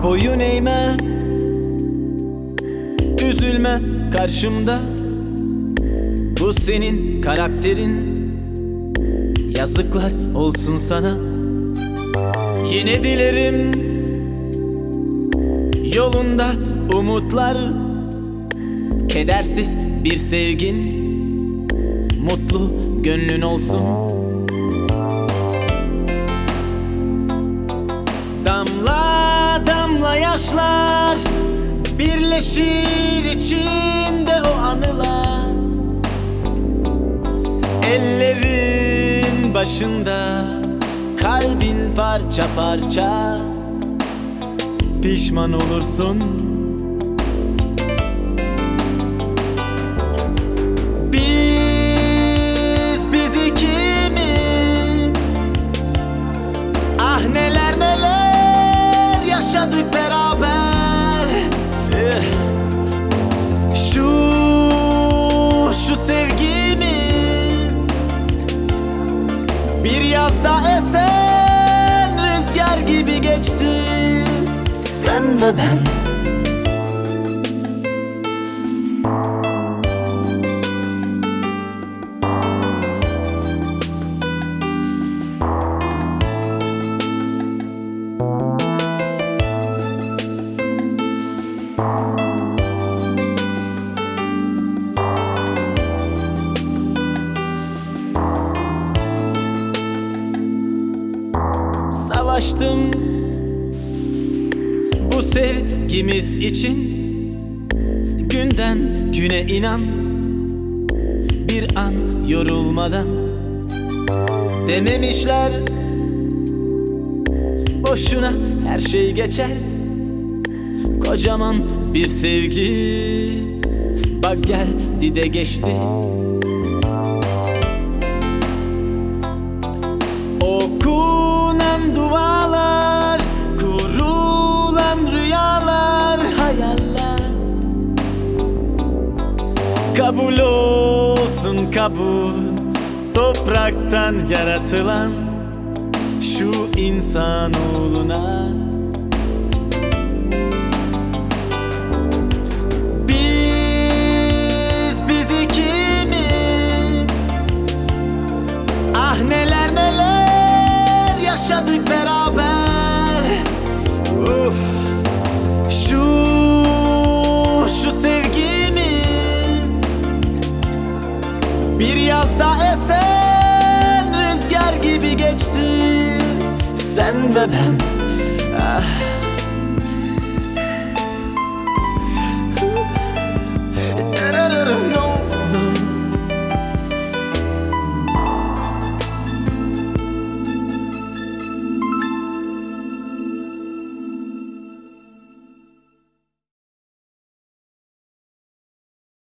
Boyun eğme, üzülme karşımda. Bu senin karakterin, yazıklar olsun sana. Yine dilerim yolunda umutlar, kedersiz bir sevgin, mutlu gönlün olsun. Damla damla yaşlar birleşir içinde o anılar. Ellerin başında, kalbin parça parça, pişman olursun. Biz ikimiz, ah neler neler yaşadık beraber. Şu sevgimiz bir yazda esen rüzgar gibi geçti. Sen ve ben. Savaştım bu sevgimiz için, günden güne inan, bir an yorulmadan. Dememişler boşuna her şey geçer, kocaman bir sevgi bak geldi de geçti. Okunan dualar, kurulan rüyalar, hayaller, kabul olsun kabul, topraktan yaratılan şu insanoğluna. Biz ikimiz, ah neler neler yaşadık beraber. Şu sevgimiz bir yazda esen rüzgar gibi geçti. Sen ve ben, ah.